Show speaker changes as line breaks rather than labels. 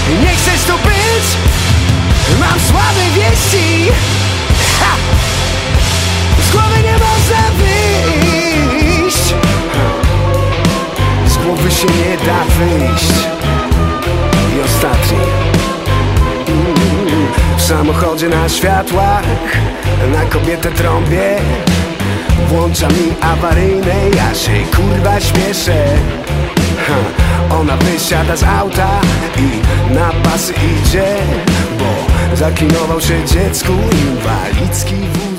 Nie chcesz tu być? Mam słabe wieści. Ha! Z głowy nie można wyjść. Z głowy się nie da wyjść. I ostatni. W samochodzie na światłach, na kobietę trąbię. Włącza mi awaryjne, ja się kurwa śpieszę. Ona wysiada z auta i na pasy idzie, bo zaklinował się dziecku inwalidzki wóz.